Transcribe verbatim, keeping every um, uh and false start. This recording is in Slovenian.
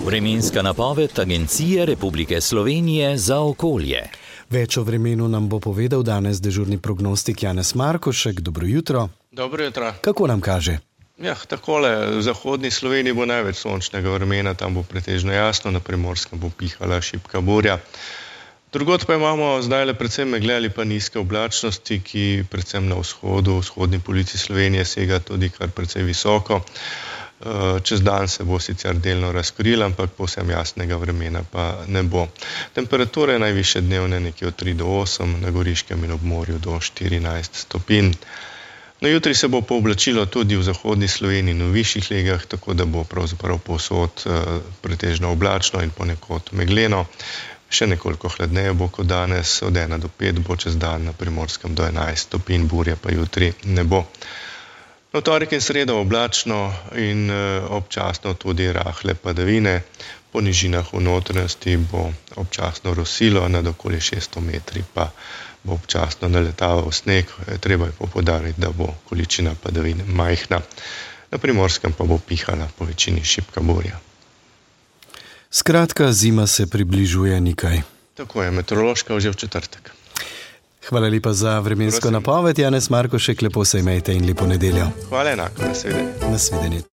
Vremenska napoved Agencije Republike Slovenije za okolje. Več o vremenu nam bo povedal danes dežurni prognostik Janez Markošek. Dobro jutro. Dobro jutro. Kako nam kaže? Ja, takole, v zahodni Sloveniji bo največ sončnega vremena, tam bo pretežno jasno, na Primorskem bo pihala šibka burja. Drugod pa imamo zdajle predvsem megle ali pa nizke oblačnosti, ki predvsem na vzhodu, vzhodni polovici Slovenije sega tudi kar precej visoko. Čez dan se bo sicer delno razkrila, ampak povsem jasnega vremena pa ne bo. Temperature najvišje dnevne nekje od tri do osem, na Goriškem in ob morju do štirinajst stopinj. No, jutri se bo pooblačilo tudi v zahodni Sloveniji in v višjih legah, tako da bo pravzaprav povsod pretežno oblačno in ponekod megleno. Še nekoliko hladneje bo kot danes, od ena do pet bo čez dan, na Primorskem do enajst stopinj, burje pa jutri ne bo. No, torek in sredo oblačno in občasno tudi rahle padavine. Po nižinah v notranjosti bo občasno rosilo, nad okoli šeststo metri pa bo občasno naletaval sneg. Treba je pa poudariti, da bo količina padavin majhna. Na Primorskem pa bo pihala po večini šibka burja. Skratka, zima se približuje nikaj. Tako je, meteorološka že v četrtek. Hvala lepa za vremensko napoved, Janez Markošek, lepo se imejte in lepo nedeljo. Hvala enako, nasvidenje. Nasvidenje.